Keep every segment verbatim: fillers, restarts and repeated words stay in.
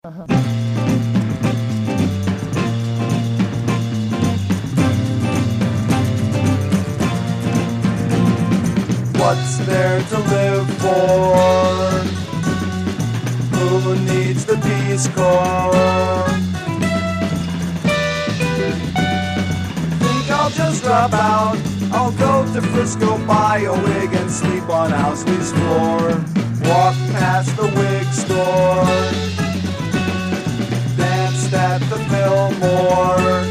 What's there to live for? Who needs the Peace Corps? Think I'll just drop out. I'll go to Frisco, buy a wig, and sleep on Owsley's floor. Walk past the wig store, danced at the Fillmore.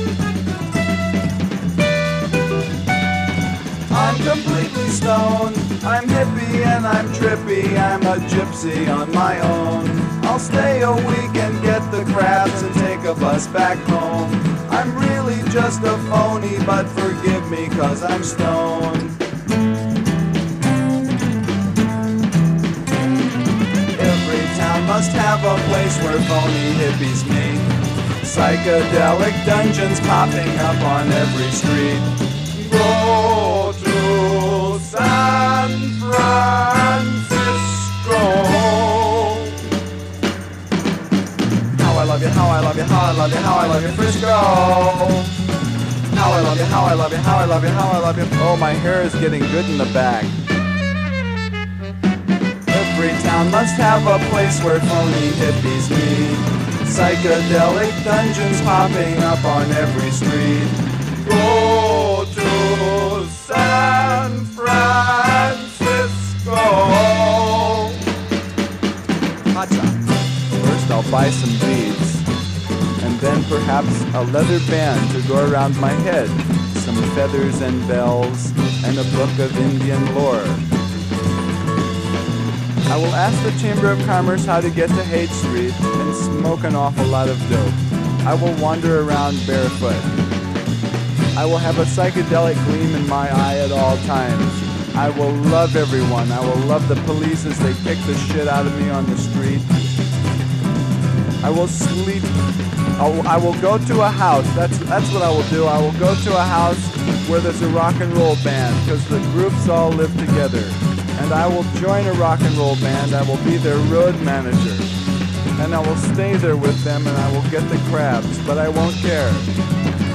I'm completely stoned, I'm hippie and I'm trippy, I'm a gypsy on my own. I'll stay a week and get the crabs and take a bus back home. I'm really just a phony, but forgive me 'cause I'm stoned. Every town must have a place where phony hippies meet. Psychedelic dungeons popping up on every street. Go to San Francisco. How I love you, how I love you, how I love you, how I love you, Frisco. How I love you, how I love you, how I love you, how I love you. Oh, my hair is getting good in the back. Every town must have a place where phony hippies meet. Psychedelic dungeons popping up on every street. Go to San Francisco. Hacha. First I'll buy some beads, and then perhaps a leather band to go around my head, some feathers and bells, and a book of Indian lore. I will ask the Chamber of Commerce how to get to Haight Street and smoke an awful lot of dope. I will wander around barefoot. I will have a psychedelic gleam in my eye at all times. I will love everyone. I will love the police as they kick the shit out of me on the street. I will sleep. I'll, I will go to a house. That's that's what I will do. I will go to a house where there's a rock and roll band, because the groups all live together. And I will join a rock and roll band. I will be their road manager. And I will stay there with them, and I will get the crabs, but I won't care.